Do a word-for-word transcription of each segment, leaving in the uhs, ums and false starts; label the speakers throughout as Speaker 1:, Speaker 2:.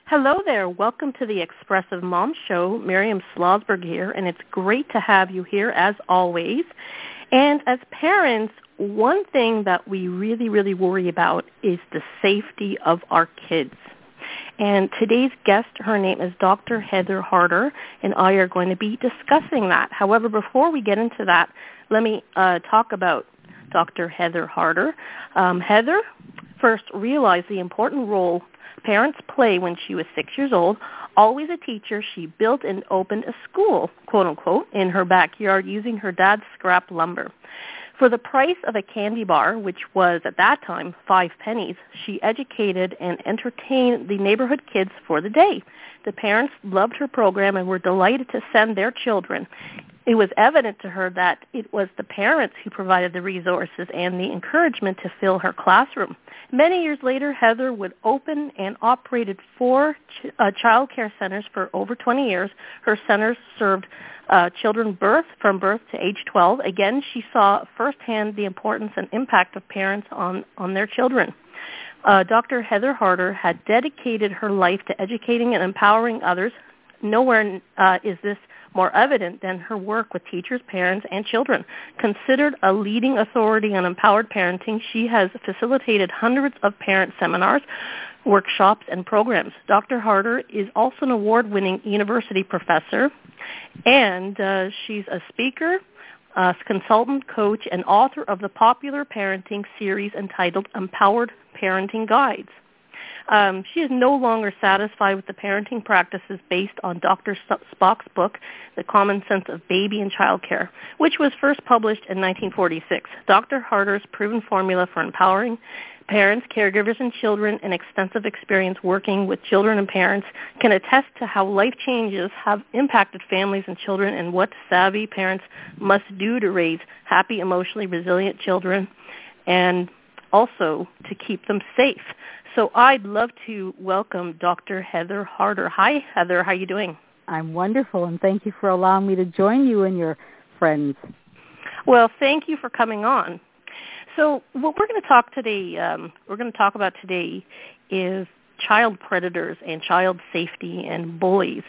Speaker 1: Hello there. Welcome to the Expressive Mom Show. Miriam Slosberg here, and it's great to have you here as always. And as parents, one thing that we really, really worry about is the safety of our kids. And today's guest, her name is Doctor Heather Harder, and I are going to be discussing that. However, before we get into that, let me uh, talk about Doctor Heather Harder. Um, Heather first realized the important role parents play when she was six years old. Always a teacher, she built and opened a school, quote-unquote, in her backyard using her dad's scrap lumber. For the price of a candy bar, which was at that time five pennies, she educated and entertained the neighborhood kids for the day. The parents loved her program and were delighted to send their children. It was evident to her that it was the parents who provided the resources and the encouragement to fill her classroom. Many years later, Heather would open and operated four ch- uh, child care centers for over twenty years. Her centers served uh, children birth from birth to age twelve. Again, she saw firsthand the importance and impact of parents on, on their children. Uh, Doctor Heather Harder had dedicated her life to educating and empowering others. Nowhere uh, is this more evident than her work with teachers, parents, and children. Considered a leading authority on empowered parenting, she has facilitated hundreds of parent seminars, workshops, and programs. Doctor Harder is also an award-winning university professor, and uh, she's a speaker, a consultant, coach, and author of the popular parenting series entitled Empowered Parenting Guides. Um, she is no longer satisfied with the parenting practices based on Doctor Spock's book, The Common Sense of Baby and Child Care, which was first published in nineteen forty-six. Doctor Harder's proven formula for empowering parents, caregivers, and children, and extensive experience working with children and parents can attest to how life changes have impacted families and children and what savvy parents must do to raise happy, emotionally resilient children and also to keep them safe. So I'd love to welcome Doctor Heather Harder. Hi, Heather. How are you doing?
Speaker 2: I'm wonderful, and thank you for allowing me to join you and your friends.
Speaker 1: Well, thank you for coming on. So what we're going to talk today, um, we're going to talk about today is child predators and child safety and bullies.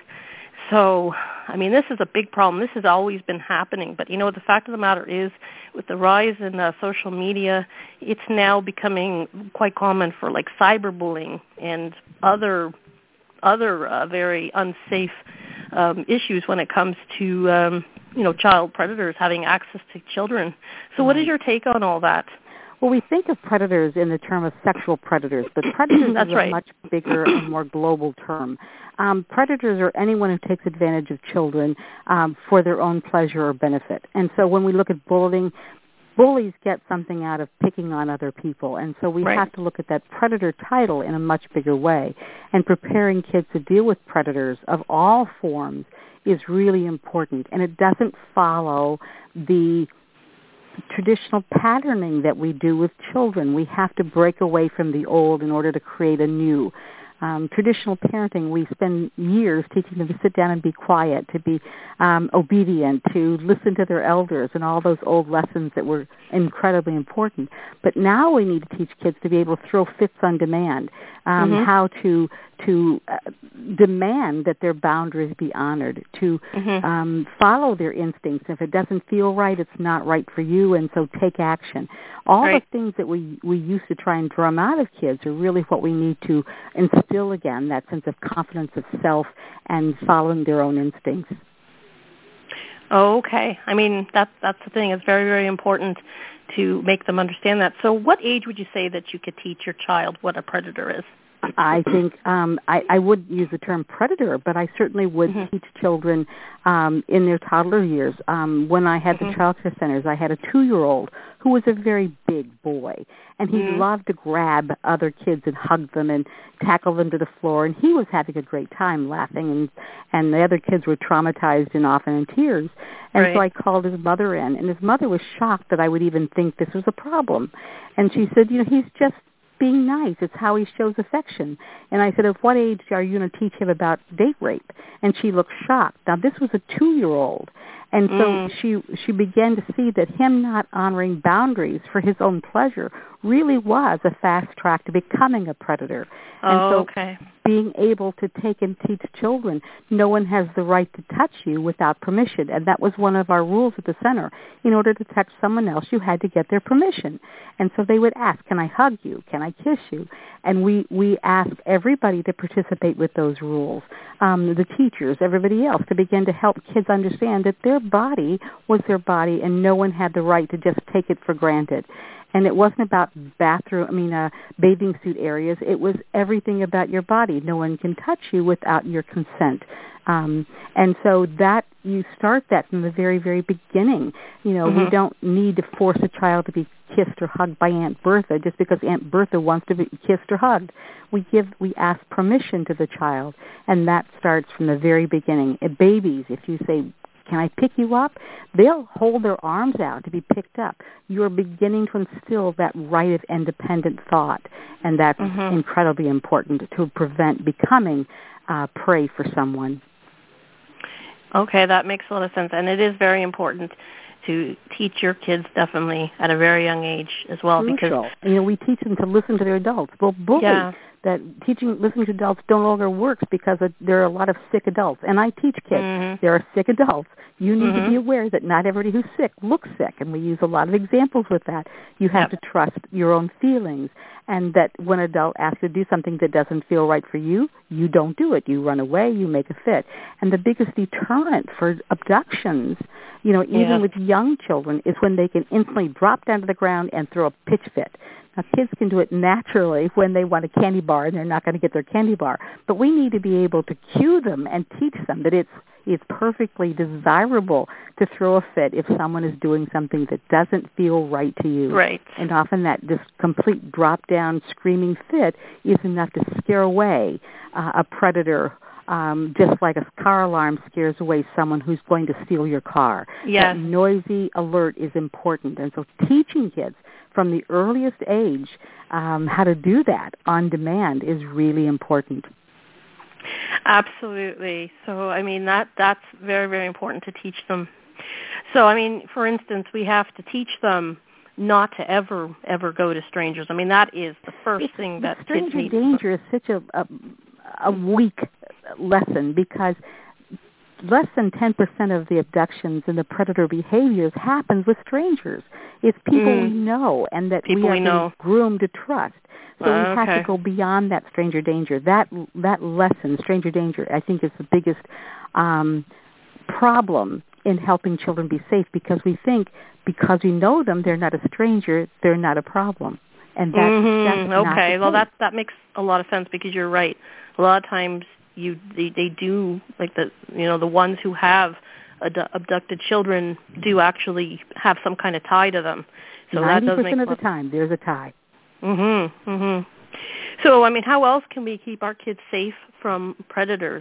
Speaker 1: So, I mean, this is a big problem. This has always been happening. But, you know, the fact of the matter is, with the rise in uh, social media, it's now becoming quite common for, like, cyberbullying and other other uh, very unsafe um, issues when it comes to, um, you know, child predators having access to children. So what is your take on all that?
Speaker 2: Well, we think of predators in the term of sexual predators, but predators
Speaker 1: That's
Speaker 2: is
Speaker 1: right.
Speaker 2: a much bigger and more global term. Um, predators are anyone who takes advantage of children um, for their own pleasure or benefit. And so when we look at bullying, bullies get something out of picking on other people. And so we
Speaker 1: right.
Speaker 2: have to look at that predator title in a much bigger way. And preparing kids to deal with predators of all forms is really important. And it doesn't follow the traditional patterning that we do with children. We have to break away from the old in order to create a new. Um, traditional parenting, we spend years teaching them to sit down and be quiet, to be um, obedient, to listen to their elders, and all those old lessons that were incredibly important. But now we need to teach kids to be able to throw fits on demand, um, mm-hmm. how to to uh, demand that their boundaries be honored, to mm-hmm. um, follow their instincts. If it doesn't feel right, it's not right for you, and so take action. All
Speaker 1: right.
Speaker 2: the things that we, we used to try and drum out of kids are really what we need to instill again, that sense of confidence of self and following their own instincts.
Speaker 1: Oh, okay. I mean, that's, that's the thing. It's very, very important to make them understand that. So what age would you say that you could teach your child what a predator is?
Speaker 2: I think um, I, I would use the term predator, but I certainly would mm-hmm. teach children um, in their toddler years. Um, when I had mm-hmm. the child care centers, I had a two-year-old who was a very big boy, and he mm-hmm. loved to grab other kids and hug them and tackle them to the floor, and he was having a great time laughing, and, and the other kids were traumatized and often in tears. And
Speaker 1: right.
Speaker 2: so I called his mother in, and his mother was shocked that I would even think this was a problem. And she said, you know, he's just being nice. It's how he shows affection. And I said, at what age are you going to teach him about date rape? And she looked shocked. Now, this was a two-year-old. And so mm. she she began to see that him not honoring boundaries for his own pleasure really was a fast track to becoming a predator.
Speaker 1: Oh,
Speaker 2: and so
Speaker 1: okay.
Speaker 2: being able to take and teach children, no one has the right to touch you without permission. And that was one of our rules at the center. In order to touch someone else, you had to get their permission. And so they would ask, can I hug you? Can I kiss you? And we, we asked everybody to participate with those rules, um, the teachers, everybody else, to begin to help kids understand that their body was their body and no one had the right to just take it for granted. And it wasn't about bathroom, I mean, uh, bathing suit areas. It was everything about your body. No one can touch you without your consent. Um, and so that you start that from the very, very beginning. You know,
Speaker 1: mm-hmm.
Speaker 2: we don't need to force a child to be kissed or hugged by Aunt Bertha just because Aunt Bertha wants to be kissed or hugged. We give, we ask permission to the child, and that starts from the very beginning. Uh, babies, if you say, can I pick you up? They'll hold their arms out to be picked up. You're beginning to instill that right of independent thought, and that's mm-hmm. incredibly important to prevent becoming uh, prey for someone.
Speaker 1: Okay, that makes a lot of sense, and it is very important to teach your kids definitely at a very young age as well.
Speaker 2: Crucial.
Speaker 1: Because
Speaker 2: you know, we teach them to listen to their adults. Well, bully.
Speaker 1: Yeah.
Speaker 2: That teaching, listening to adults no longer works because there are a lot of sick adults. And I teach kids.
Speaker 1: Mm-hmm.
Speaker 2: There are sick adults. You need
Speaker 1: mm-hmm.
Speaker 2: to be aware that not everybody who's sick looks sick, and we use a lot of examples with that. You have
Speaker 1: yep.
Speaker 2: to trust your own feelings, and that when an adult asks you to do something that doesn't feel right for you, you don't do it. You run away. You make a fit. And the biggest deterrent for abductions, you know, even
Speaker 1: yeah.
Speaker 2: with young children, is when they can instantly drop down to the ground and throw a pitch fit. Now, kids can do it naturally when they want a candy bar and they're not going to get their candy bar. But we need to be able to cue them and teach them that it's it's perfectly desirable to throw a fit if someone is doing something that doesn't feel right to you.
Speaker 1: Right.
Speaker 2: And often that just complete drop-down screaming fit is enough to scare away uh, a predator, um, just like a car alarm scares away someone who's going to steal your car.
Speaker 1: Yes.
Speaker 2: That noisy alert is important. And so teaching kids from the earliest age um, how to do that on demand is really important.
Speaker 1: Absolutely. So, I mean, that that's very, very important to teach them. So, I mean, for instance, we have to teach them not to ever, ever go to strangers. I mean, that is the first
Speaker 2: it's,
Speaker 1: thing that
Speaker 2: stranger
Speaker 1: kids need.
Speaker 2: danger is such a, a, a weak lesson because less than ten percent of the abductions and the predator behaviors happens with strangers. It's people mm. we know and that
Speaker 1: people
Speaker 2: we are
Speaker 1: we know.
Speaker 2: groomed to trust. So
Speaker 1: uh,
Speaker 2: we have
Speaker 1: okay.
Speaker 2: to go beyond that stranger danger. That that lesson, stranger danger, I think is the biggest um, problem in helping children be safe because we think because we know them, they're not a stranger, they're not a problem. And that's,
Speaker 1: mm-hmm.
Speaker 2: that's
Speaker 1: okay.
Speaker 2: not
Speaker 1: Well, that that makes a lot of sense because you're right. A lot of times you they, they do like the you know the ones who have ad- abducted children do actually have some kind of tie to them. So
Speaker 2: ninety
Speaker 1: that does
Speaker 2: percent
Speaker 1: make
Speaker 2: of the time there's a tie.
Speaker 1: Mhm. Mhm. So, I mean, how else can we keep our kids safe from predators?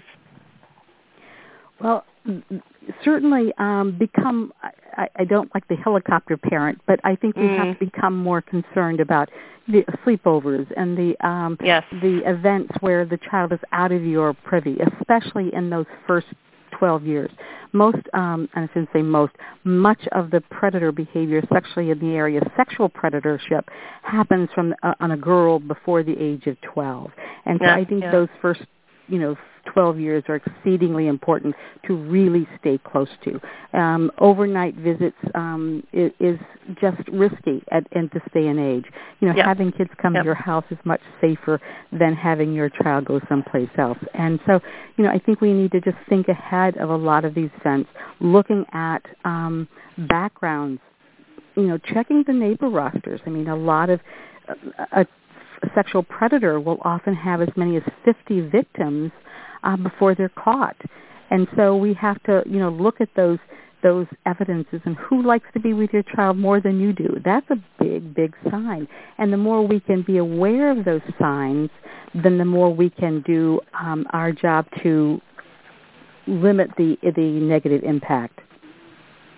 Speaker 2: Well, certainly um, become, I, I don't like the helicopter parent, but I think we mm. have to become more concerned about the sleepovers and the um,
Speaker 1: yes.
Speaker 2: the events where the child is out of your privy, especially in those first twelve years. Most, um, I shouldn't say most, much of the predator behavior, especially in the area of sexual predatorship, happens from uh, on a girl before the age of twelve. And so
Speaker 1: yeah,
Speaker 2: I think
Speaker 1: yeah.
Speaker 2: those first, you know, twelve years are exceedingly important to really stay close to. Um, overnight visits um, is, is just risky at, at this day and age. You know,
Speaker 1: yep.
Speaker 2: having kids come
Speaker 1: yep.
Speaker 2: to your house is much safer than having your child go someplace else. And so, you know, I think we need to just think ahead of a lot of these events, looking at um, backgrounds, you know, checking the neighbor rosters. I mean, a lot of a, a sexual predator will often have as many as fifty victims Uh, before they're caught. And so we have to, you know, look at those those evidences and who likes to be with your child more than you do. That's a big, big sign. And the more we can be aware of those signs, then the more we can do um, our job to limit the the negative impact.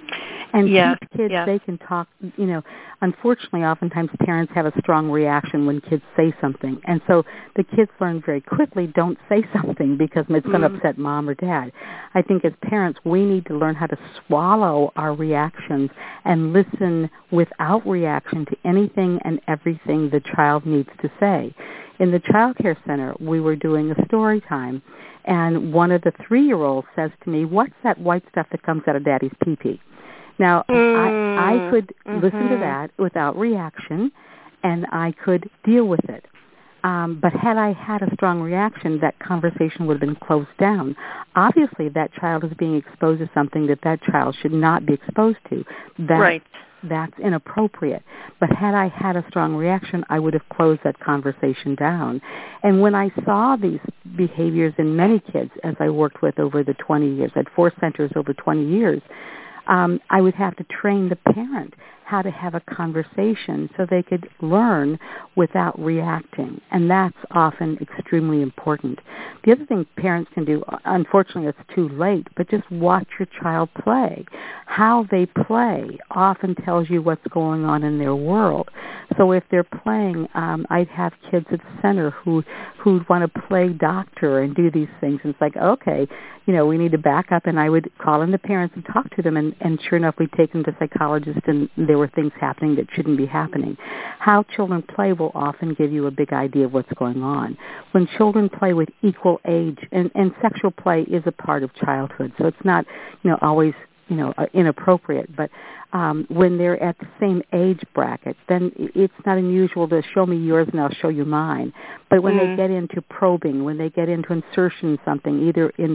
Speaker 2: And
Speaker 1: yeah.
Speaker 2: teach kids
Speaker 1: yeah.
Speaker 2: they can talk, you know, unfortunately oftentimes parents have a strong reaction when kids say something. And so the kids learn very quickly, don't say something because it's going to
Speaker 1: Mm.
Speaker 2: upset mom or dad. I think as parents we need to learn how to swallow our reactions and listen without reaction to anything and everything the child needs to say. In the child care center, we were doing a story time, and one of the three-year-olds says to me, "What's that white stuff that comes out of Daddy's pee-pee?" Now,
Speaker 1: mm.
Speaker 2: I, I could
Speaker 1: mm-hmm.
Speaker 2: listen to that without reaction, and I could deal with it. Um, but had I had a strong reaction, that conversation would have been closed down. Obviously, that child is being exposed to something that that child should not be exposed to. That,
Speaker 1: right.
Speaker 2: That's inappropriate. But had I had a strong reaction, I would have closed that conversation down. And when I saw these behaviors in many kids, as I worked with over the twenty years, I had four centers over twenty years, um, I would have to train the parent how to have a conversation so they could learn without reacting. And that's often extremely important. The other thing parents can do, unfortunately it's too late, but just watch your child play. How they play often tells you what's going on in their world. So if they're playing, um, I'd have kids at the center who who'd want to play doctor and do these things. And it's like, okay, you know, we need to back up. And I would call in the parents and talk to them. And, and sure enough, we'd take them to psychologists, and there were things happening that shouldn't be happening. How children play will often give you a big idea of what's going on. When children play with equal age, and, and sexual play is a part of childhood, so it's not, you know, always, you know, uh, inappropriate, but um, when they're at the same age bracket, then it's not unusual to show me yours and I'll show you mine. But when mm. they get into probing, when they get into insertion in something, either in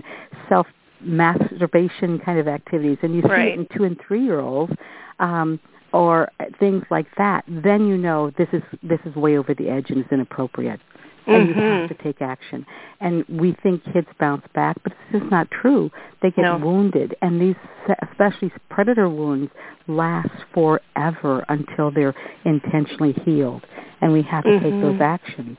Speaker 2: self-masturbation kind of activities, and you see
Speaker 1: right.
Speaker 2: it in two- and three-year-olds, um, or things like that, then you know this is this is way over the edge and is inappropriate. And
Speaker 1: mm-hmm.
Speaker 2: you have to take action. And we think kids bounce back, but this is not true. They get
Speaker 1: no.
Speaker 2: wounded, and these, especially predator wounds, last forever until they're intentionally healed. And we have to
Speaker 1: mm-hmm.
Speaker 2: take those actions.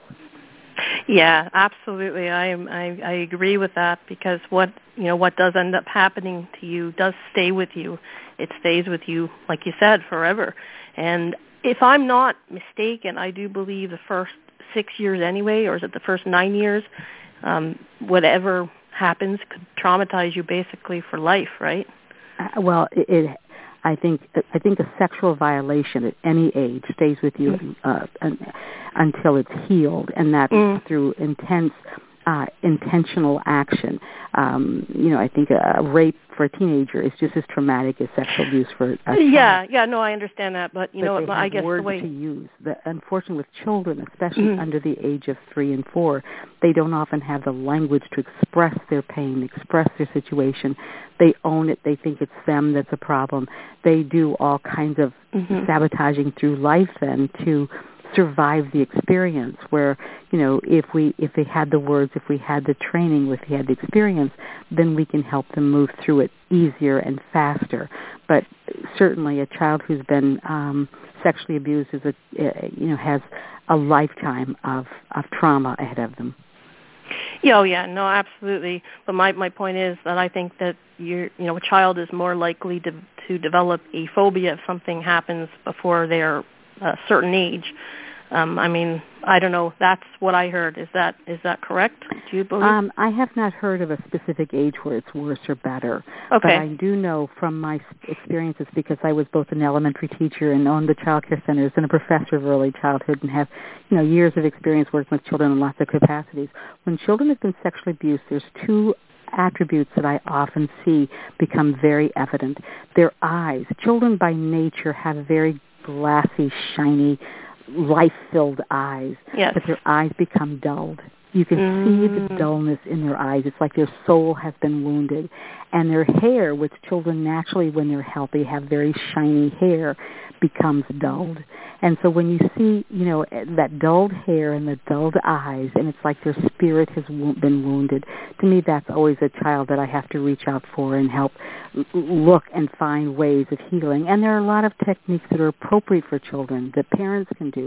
Speaker 1: Yeah, absolutely. I am. I, I agree with that, because what you know, what does end up happening to you does stay with you. It stays with you, like you said, forever. And if I'm not mistaken, I do believe the first six years anyway, or is it the first nine years? Um, whatever happens could traumatize you basically for life, right?
Speaker 2: Uh, well, it, it, I think I think a sexual violation at any age stays with you mm. uh, un, until it's healed, and that's mm. through intense, uh, intentional action. Um, you know, I think a, a rape for a teenager is just as traumatic as sexual abuse for a child.
Speaker 1: Yeah, yeah, no, I understand that, but you
Speaker 2: but
Speaker 1: know,
Speaker 2: they
Speaker 1: I
Speaker 2: have
Speaker 1: guess
Speaker 2: words
Speaker 1: the way
Speaker 2: to use. The, unfortunately, with children, especially mm. under the age of three and four, they don't often have the language to express their pain, express their situation. They own it. They think it's them that's a problem. They do all kinds of mm-hmm. sabotaging through life then to survive the experience, where, you know, if we if they had the words, if we had the training, if we had the experience, then we can help them move through it easier and faster. But certainly a child who's been um, sexually abused is a, you know, has a lifetime of, of trauma ahead of them.
Speaker 1: Yeah, oh yeah, no, absolutely. But my, my point is that I think that you're, you know, a child is more likely to to develop a phobia if something happens before they're a certain age. Um, I mean, I don't know. That's what I heard. Is that is that correct? Do you believe?
Speaker 2: Um, I have not heard of a specific age where it's worse or better.
Speaker 1: Okay.
Speaker 2: But I do know from my experiences, because I was both an elementary teacher and owned the child care centers and a professor of early childhood and have, you know, years of experience working with children in lots of capacities. When children have been sexually abused, there's two attributes that I often see become very evident. Their eyes. Children by nature have very glassy, shiny, life-filled eyes,
Speaker 1: yes.
Speaker 2: but their eyes become dulled. You can
Speaker 1: mm.
Speaker 2: see the dullness in their eyes. It's like their soul has been wounded. And their hair, which children naturally, when they're healthy, have very shiny hair, becomes dulled. And so when you see, you know, that dulled hair and the dulled eyes, and it's like their spirit has been wounded, to me that's always a child that I have to reach out for and help look and find ways of healing. And there are a lot of techniques that are appropriate for children that parents can do.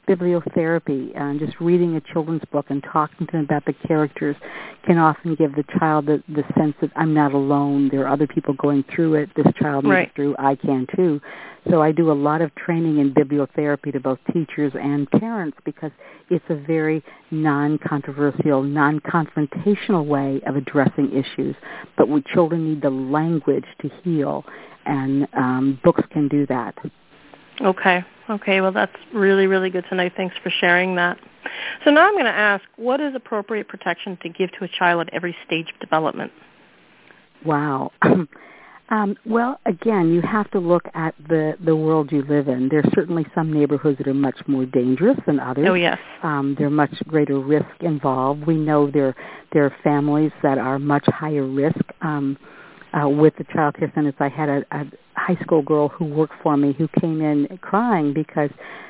Speaker 2: bibliotherapy, and just reading a children's book and talking to them about the characters can often give the child the, the sense that I'm not alone. There are other people going through it. This child made
Speaker 1: Right.
Speaker 2: it through. I can too. So I do a lot of training in bibliotherapy to both teachers and parents because it's a very non-controversial, non-confrontational way of addressing issues. But we children need the language to heal, and um, books can do that.
Speaker 1: Okay. Okay. Well, that's really, really good to know. Thanks for sharing that. So now I'm going to ask, what is appropriate protection to give to a child at every stage of development?
Speaker 2: Wow. um, well, again, you have to look at the, the world you live in. There are certainly some neighborhoods that are much more dangerous than others.
Speaker 1: Oh, yes.
Speaker 2: Um, there are much greater risk involved. We know there, there are families that are much higher risk. Um, uh, with the child care centers, I had a, a high school girl who worked for me who came in crying because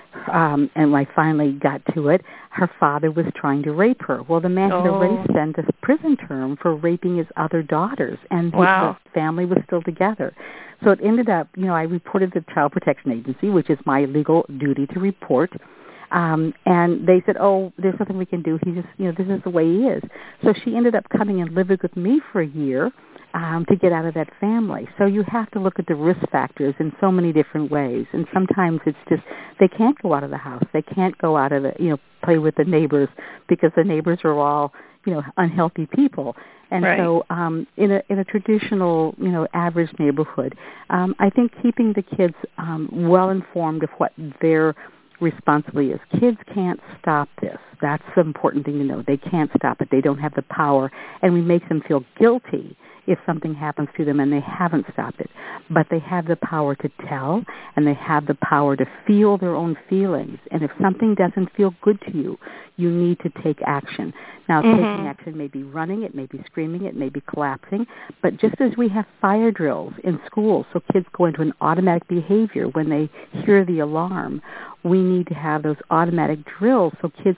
Speaker 2: Um, and I finally got to it, her father was trying to rape her. Well, the man
Speaker 1: oh.
Speaker 2: had already spent a prison term for raping his other daughters, and
Speaker 1: wow.
Speaker 2: the family was still together. So it ended up, you know, I reported to the Child Protection Agency, which is my legal duty to report, um, and they said, oh, there's nothing we can do. He just, you know, this is the way he is. So she ended up coming and living with me for a year, Um, to get out of that family. So you have to look at the risk factors in so many different ways. And sometimes it's just they can't go out of the house. They can't go out of the, you know, play with the neighbors because the neighbors are all, you know, unhealthy people. And
Speaker 1: right.
Speaker 2: so um, in a in a traditional, you know, average neighborhood, um, I think keeping the kids um, well informed of what their responsibility is. Kids can't stop this. That's the important thing to know. They can't stop it. They don't have the power. And we make them feel guilty if something happens to them and they haven't stopped it. But they have the power to tell, and they have the power to feel their own feelings. And if something doesn't feel good to you, you need to take action. Now,
Speaker 1: mm-hmm.
Speaker 2: taking action may be running, it may be screaming, it may be collapsing, but just as we have fire drills in schools so kids go into an automatic behavior when they hear the alarm, we need to have those automatic drills so kids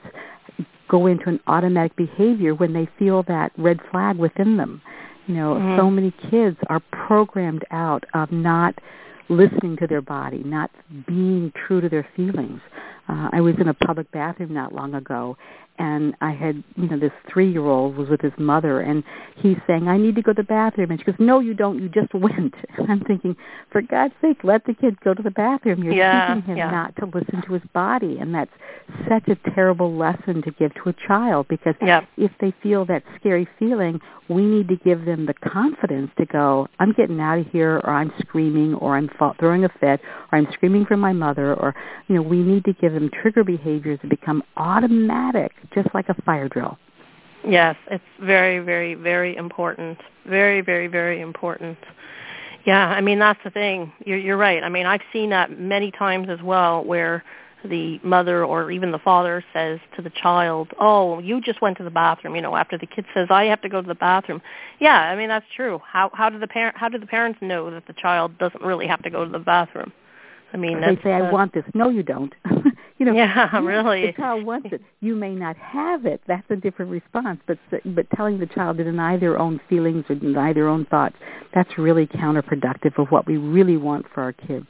Speaker 2: go into an automatic behavior when they feel that red flag within them. You know, mm-hmm. so many kids are programmed out of not listening to their body, not being true to their feelings. Uh, I was in a public bathroom not long ago, and I had, you know, this three-year-old was with his mother, and he's saying, I need to go to the bathroom. And she goes, no, you don't. You just went. And I'm thinking, for God's sake, let the kid go to the bathroom. You're
Speaker 1: yeah,
Speaker 2: teaching him
Speaker 1: yeah.
Speaker 2: not to listen to his body, and that's such a terrible lesson to give to a child because
Speaker 1: yep.
Speaker 2: if they feel that scary feeling, we need to give them the confidence to go, I'm getting out of here, or I'm screaming, or I'm throwing a fit, or I'm screaming for my mother, or, you know, we need to give them trigger behaviors that become automatic, just like a fire drill.
Speaker 1: Yes, it's very, very, very important. Very, very, very important. Yeah, I mean, that's the thing. You're, you're right. I mean, I've seen that many times as well where the mother or even the father says to the child, oh, you just went to the bathroom, you know, after the kid says, I have to go to the bathroom. Yeah, I mean, that's true. How how do the parent how do the parents know that the child doesn't really have to go to the bathroom? I mean,
Speaker 2: they say, I
Speaker 1: uh,
Speaker 2: want this. No, you don't. you know,
Speaker 1: yeah, really.
Speaker 2: The child wants it. You may not have it. That's a different response. But but telling the child to deny their own feelings or deny their own thoughts, that's really counterproductive of what we really want for our kids.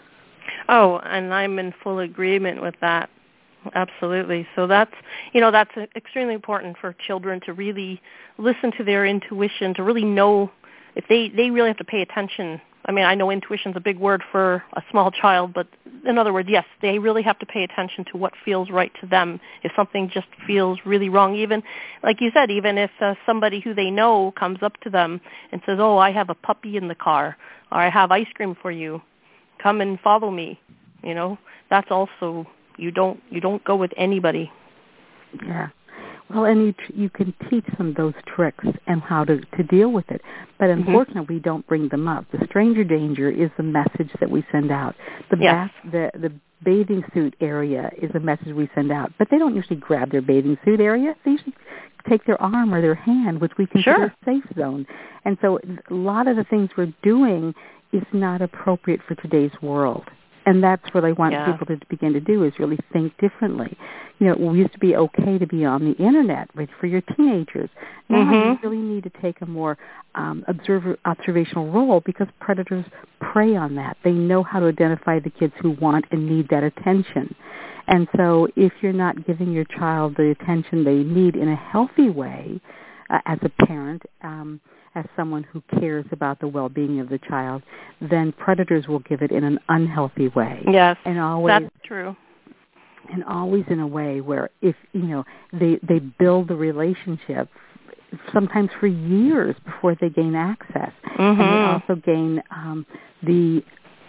Speaker 1: Oh, and I'm in full agreement with that. Absolutely. So that's, you know, that's extremely important for children to really listen to their intuition, to really know if they, they really have to pay attention. I mean, I know intuition's a big word for a small child, but in other words, yes, they really have to pay attention to what feels right to them. If something just feels really wrong, even, like you said, even if uh, somebody who they know comes up to them and says, oh, I have a puppy in the car, or I have ice cream for you, come and follow me, you know, that's also, you don't you don't go with anybody.
Speaker 2: Yeah. Well, and you you can teach them those tricks and how to, to deal with it. But unfortunately, mm-hmm. we don't bring them up. The stranger danger is the message that we send out. The
Speaker 1: yes.
Speaker 2: bath, the the bathing suit area is a message we send out. But they don't usually grab their bathing suit area. They usually take their arm or their hand, which we consider
Speaker 1: sure.
Speaker 2: a safe zone. And so a lot of the things we're doing is not appropriate for today's world. And that's what I want
Speaker 1: yeah.
Speaker 2: people to begin to do is really think differently. You know, it used to be okay to be on the Internet right, for your teenagers. Now
Speaker 1: mm-hmm.
Speaker 2: you really need to take a more um, observer, observational role because predators prey on that. They know how to identify the kids who want and need that attention. And so if you're not giving your child the attention they need in a healthy way, uh, as a parent, um, as someone who cares about the well-being of the child, then predators will give it in an unhealthy way.
Speaker 1: Yes,
Speaker 2: and always,
Speaker 1: that's true.
Speaker 2: And always in a way where if, you know, they, they build the relationship sometimes for years before they gain access.
Speaker 1: Mm-hmm.
Speaker 2: And they also gain um, the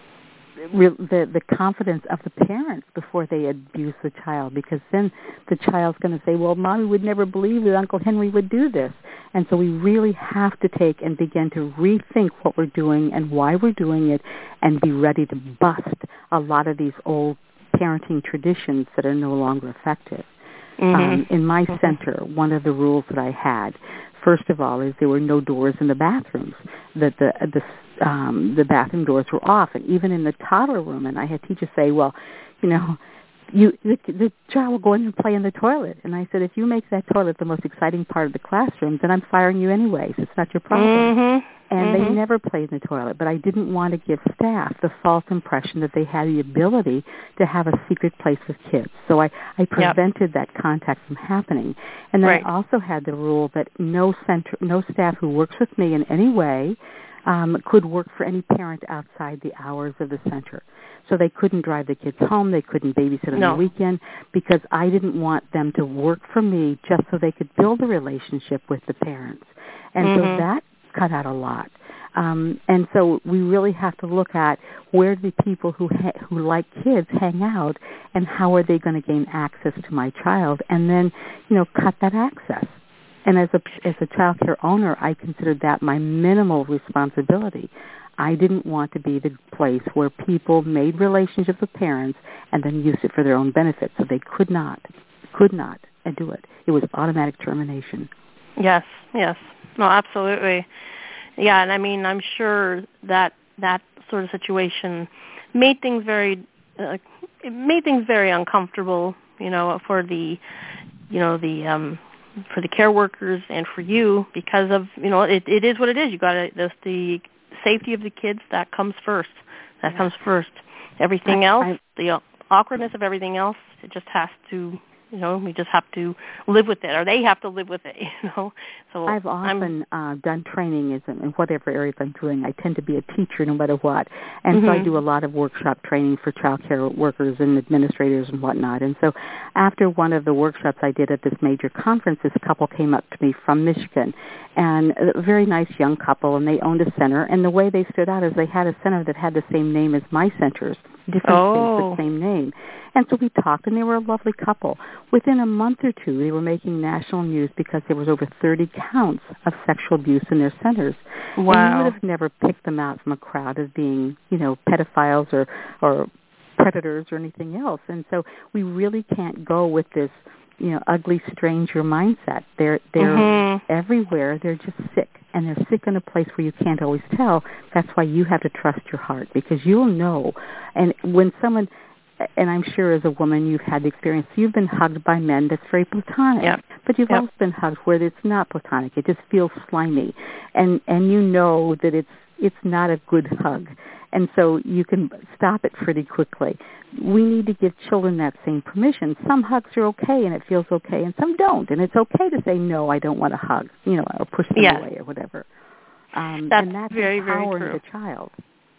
Speaker 2: the the confidence of the parents before they abuse the child, because then the child's going to say, well, Mommy would never believe that Uncle Henry would do this. And so we really have to take and begin to rethink what we're doing and why we're doing it, and be ready to bust a lot of these old parenting traditions that are no longer effective. Mm-hmm. Um, in my mm-hmm. center, one of the rules that I had, first of all, is there were no doors in the bathrooms. That the the um, the bathroom doors were off, and even in the toddler room. And I had teachers say, "Well, you know, you the, the child will go in and play in the toilet." And I said, "If you make that toilet the most exciting part of the classroom, then I'm firing you anyways. It's not your problem."
Speaker 1: Mm-hmm.
Speaker 2: And
Speaker 1: mm-hmm.
Speaker 2: they never played in the toilet, but I didn't want to give staff the false impression that they had the ability to have a secret place with kids. So I, I prevented yep. that contact from happening. And then
Speaker 1: right.
Speaker 2: I also had the rule that no center, no staff who works with me in any way um, could work for any parent outside the hours of the center. So they couldn't drive the kids home, they couldn't babysit on
Speaker 1: no.
Speaker 2: the weekend, because I didn't want them to work for me just so they could build a relationship with the parents. And
Speaker 1: mm-hmm.
Speaker 2: so that cut out a lot. Um, and so we really have to look at where do the people who ha- who like kids hang out, and how are they going to gain access to my child, and then, you know, cut that access. And as a as a child care owner, I considered that my minimal responsibility. I didn't want to be the place where people made relationships with parents and then used it for their own benefit, so they could not, could not do it. It was automatic termination.
Speaker 1: Yes, yes. No, absolutely. Yeah, and I mean, I'm sure that that sort of situation made things very, uh, it made things very uncomfortable, you know, for the, you know, the, um, for the care workers and for you, because of, you know, it, it is what it is. You got to, the, the safety of the kids, that comes first. That yeah. comes first. Everything I, else, I, the awkwardness of everything else, it just has to, you know, we just have to live with it, or they have to live with it, you know. So
Speaker 2: I've often uh, done training in, in whatever areas I'm doing. I tend to be a teacher no matter what. And mm-hmm. so I do a lot of workshop training for child care workers and administrators and whatnot. And so after one of the workshops I did at this major conference, this couple came up to me from Michigan, and a very nice young couple, and they owned a center. And the way they stood out is they had a center that had the same name as my centers, different
Speaker 1: oh.
Speaker 2: things, but same name. And so we talked, and they were a lovely couple. Within a month or two, they were making national news because there was over thirty counts of sexual abuse in their centers.
Speaker 1: Wow.
Speaker 2: And you would have never picked them out from a crowd as being, you know, pedophiles or, or predators or anything else. And so we really can't go with this, you know, ugly stranger mindset. They're they're mm-hmm. everywhere. They're just sick, and they're sick in a place where you can't always tell. That's why you have to trust your heart, because you'll know. And when someone, and I'm sure as a woman you've had the experience, you've been hugged by men that's very platonic,
Speaker 1: yep.
Speaker 2: but you've
Speaker 1: yep.
Speaker 2: also been hugged where it's not platonic. It just feels slimy, and and you know that it's it's not a good hug. And so you can stop it pretty quickly. We need to give children that same permission. Some hugs are okay and it feels okay, and some don't. And it's okay to say, no, I don't want a hug, you know, or push them
Speaker 1: yes.
Speaker 2: away or whatever. Um,
Speaker 1: that's
Speaker 2: and that's
Speaker 1: very,
Speaker 2: empowering
Speaker 1: very true.
Speaker 2: the child.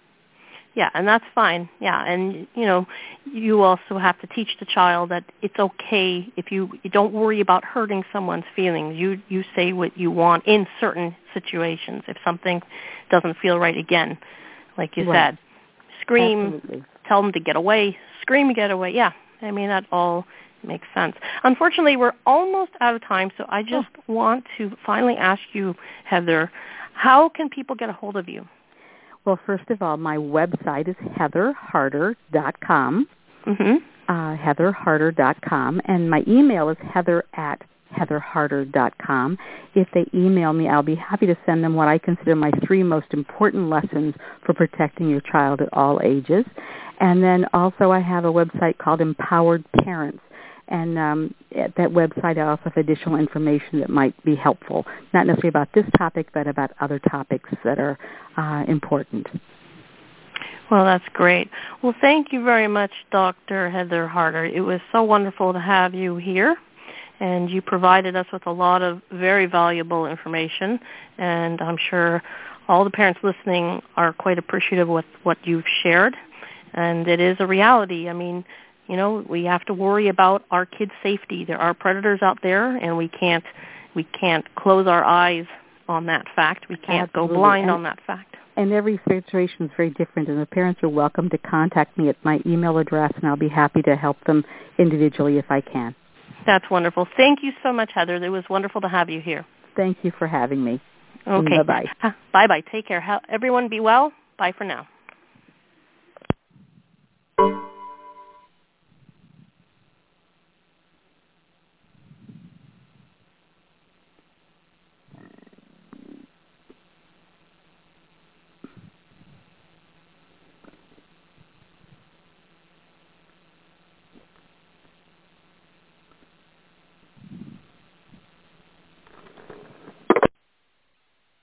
Speaker 1: Yeah, and that's fine. Yeah, and, you know, you also have to teach the child that it's okay if you, you don't worry about hurting someone's feelings. You you say what you want in certain situations. If something doesn't feel right, again, like you
Speaker 2: right.
Speaker 1: said, scream,
Speaker 2: Absolutely.
Speaker 1: Tell them to get away, scream, get away. Yeah, I mean, that all makes sense. Unfortunately, we're almost out of time, so I just oh. want to finally ask you, Heather, how can people get a hold of you?
Speaker 2: Well, first of all, my website is heather harder dot com,
Speaker 1: mm-hmm.
Speaker 2: uh, heather harder dot com, and my email is heather at heather harder dot com. If they email me, I'll be happy to send them what I consider my three most important lessons for protecting your child at all ages. And then also I have a website called Empowered Parents. And um, at that website, I also have additional information that might be helpful, not necessarily about this topic, but about other topics that are uh, important.
Speaker 1: Well, that's great. Well, thank you very much, Doctor Heather Harder. It was so wonderful to have you here, and you provided us with a lot of very valuable information, and I'm sure all the parents listening are quite appreciative of what you've shared, and it is a reality. I mean, you know, we have to worry about our kids' safety. There are predators out there, and we can't we can't close our eyes on that fact. We can't
Speaker 2: Absolutely.
Speaker 1: go blind
Speaker 2: and,
Speaker 1: on that fact.
Speaker 2: And every situation is very different, and the parents are welcome to contact me at my email address, and I'll be happy to help them individually if I can.
Speaker 1: That's wonderful. Thank you so much, Heather. It was wonderful to have you here.
Speaker 2: Thank you for having me.
Speaker 1: Okay.
Speaker 2: Bye-bye.
Speaker 1: Bye-bye. Take care. Everyone be well. Bye for now.